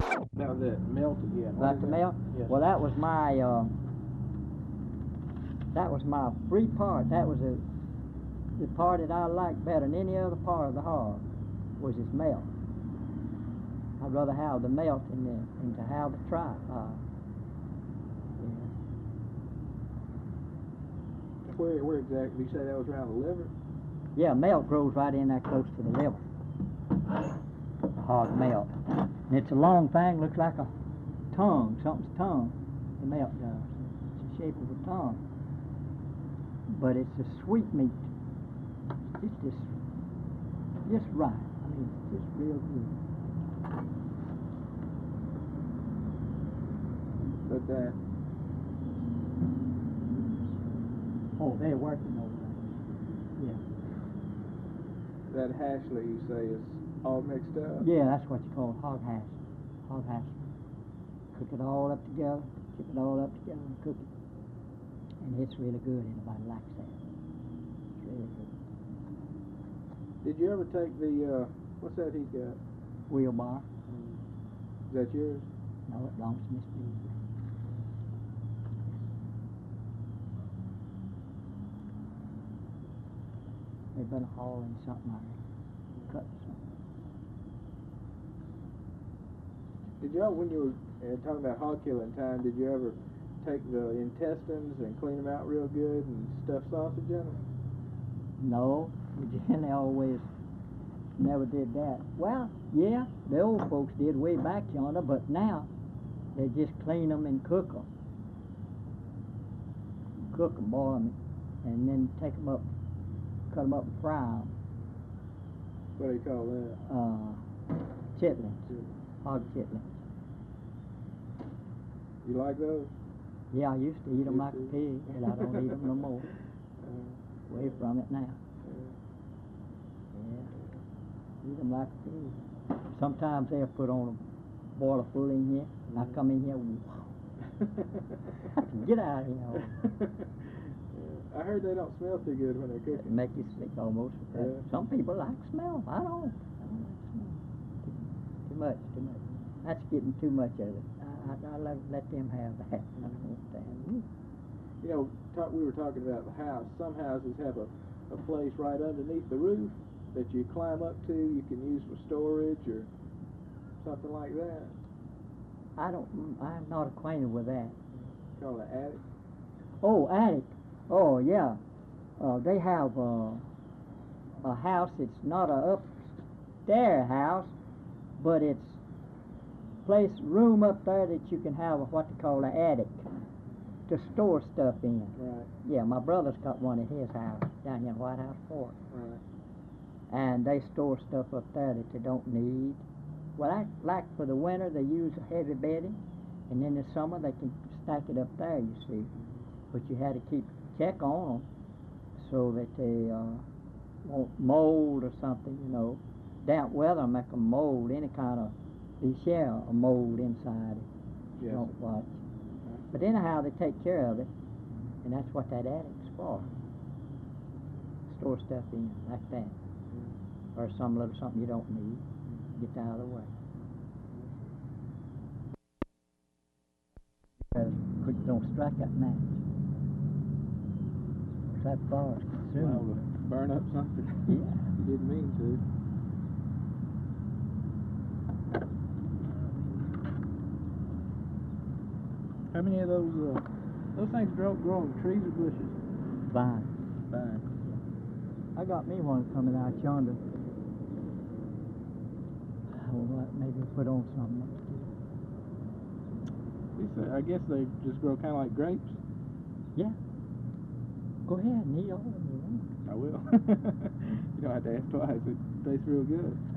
Now that melted, yeah. About the melt? Yes. Well, that was my free part. That was the part that I liked better than any other part of the hog, was its melt. I'd rather have the melt than to have the tripe hog. Yeah. Where exactly? You say that was around the liver? Yeah, melt grows right in there close to the liver. The hog melt. And it's a long thing, looks like a tongue, something's tongue, the melt does. It's the shape of a tongue. But it's a sweet meat. It's just right. I mean, it's just real good. But that. Oh, they're working over there. Yeah. That hashly you say is all mixed up? Yeah, that's what you call hog hash. Hog hash. Cook it all up together, keep it all up together and cook it. And it's really good. Anybody likes that. It's really good. Did you ever take the, what's that he's got? Wheelbar. Is that yours? No, it belongs to Miss Beasley. They've been hauling something out there. Cutting something. Did you ever, when you were talking about hog killing time, did you ever take the intestines and clean them out real good and stuff sausage in them? No, we generally always never did that. Well, yeah, the old folks did way back yonder, but now they just clean them and cook them. Cook them, boil them, and then take them up, cut them up and fry them. What do you call that? Chitlins, hog chitlins. You like those? Yeah, I used to eat them Used like a to? pig, but I don't eat them no more. Away from it now. Yeah, eat them like a pig. Sometimes they'll put on a boiler full in here, and I come in here, get out of here. I heard they don't smell too good when they're It cooking. make you sick almost. Yeah. Some people like smell. I don't like smell. Too much. That's getting too much of it. I let them have that. I don't want that. You know, we were talking about the house. Some houses have a place right underneath the roof that you climb up to, you can use for storage or something like that. I'm not acquainted with that. Called an attic. Oh, attic. Oh, yeah. They have a house. It's not a upstairs house, but it's room up there that you can have what they call an attic to store stuff in. Right. Yeah, my brother's got one at his house down here in White House Fort. Right. And they store stuff up there that they don't need. Well, like for the winter, they use a heavy bedding, and in the summer they can stack it up there, you see. But you had to check on them so that they won't mold or something, you know. Damp weather make them mold, any kind of shell or mold inside it. Yes. Don't watch. But anyhow, they take care of it, and that's what that attic's for. Store stuff in like that, or some little something you don't need. Get out of the way. Quick, don't strike that match. That fire's consuming. Well, to burn up something. Yeah. You didn't mean to. How many of those things grow on trees or bushes? Fine. Fine. I got me one coming out yonder. Well, maybe put on something next year. I guess they just grow kind of like grapes. Yeah. Go ahead and eat all of them you want. I will. You don't have to ask twice. It tastes real good.